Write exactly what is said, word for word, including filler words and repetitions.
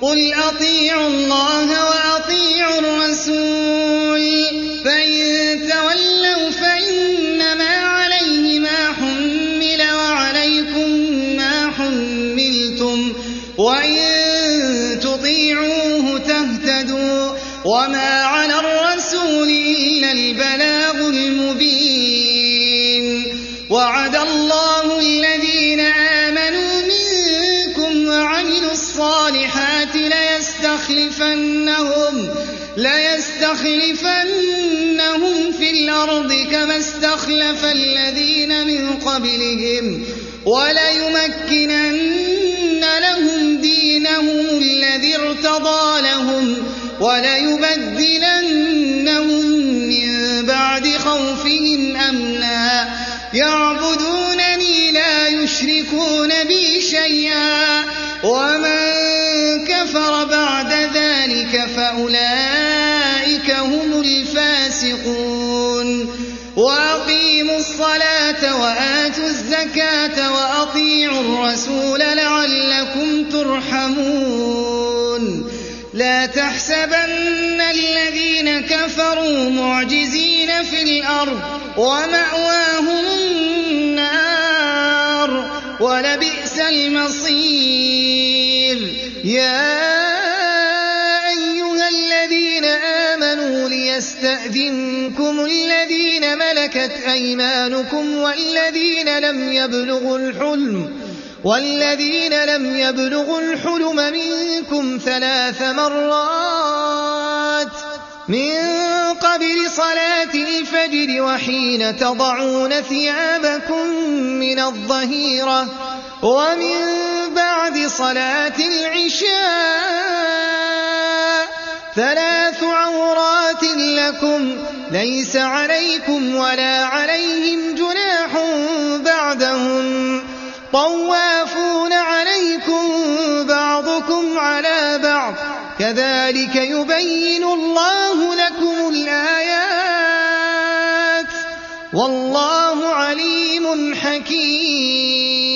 قل أطيعوا الله وأطيعوا الرسول فإن تولوا فإنما عليه ما حمل وعليكم ما حملتم وإن تطيعوه تهتدوا وما على الرسول إلا البلاغ المبين وعد الله الذين آمنوا منكم وعملوا الصالحات ليستخلفنهم, ليستخلفنهم في الأرض كما استخلف الذين من قبلهم وليمكنن لهم دينهم الذي ارتضى لهم وليبدلنهم من بعد خوفهم أمنا يعبدونني لا يشركون بي شيئا ومن كفر بعد ذلك فأولئك هم الفاسقون وأقيموا الصلاة وآتوا الزكاة وأطيعوا الرسول لعلكم ترحمون لا تحسبن الذين كفروا معجزين في الأرض ومأواهم النار ولبئس المصير يا أيها الذين آمنوا ليستأذنكم الذين ملكت أيمانكم والذين لم يبلغوا الحلم والذين لم يبلغوا الحلم منكم ثلاث مرات من قبل صلاة الفجر وحين تضعون ثيابكم من الظهيرة ومن بعد صلاة العشاء ثلاث عورات لكم ليس عليكم ولا عليهم جناح بعدهم طوافون عليكم بعضكم على بعض كذلك يبين الله لكم الآيات والله عليم حكيم